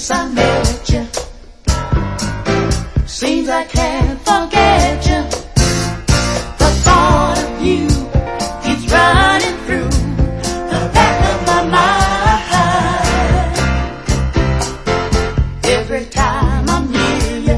since I met you. Seems I can't forget you. The thought of you keeps running through the back of my mind. Every time I'm near you,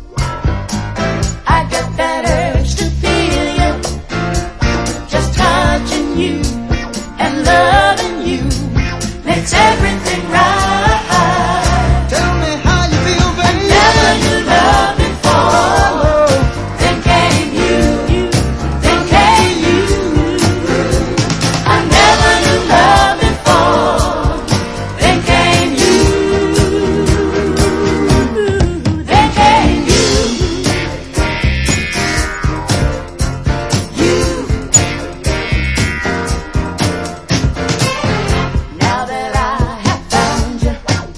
I get that urge to feel you. Just touching you and loving you makes everything right. Tell me how you feel, baby. Never knew love before. Then came you. Then came you. I never knew love before. Then came you. Then came you. Now that I have found you,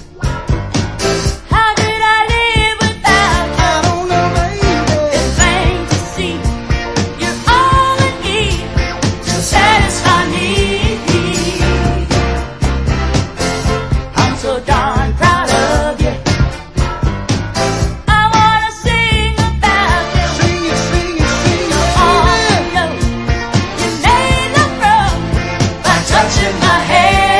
how did I live without you? I don't know, baby. It's plain to see you're all I need to satisfy me. I'm so darn proud of you. I wanna sing about you. Sing it, sing it, sing it, All baby. you know, you made love wrong by touching my hair.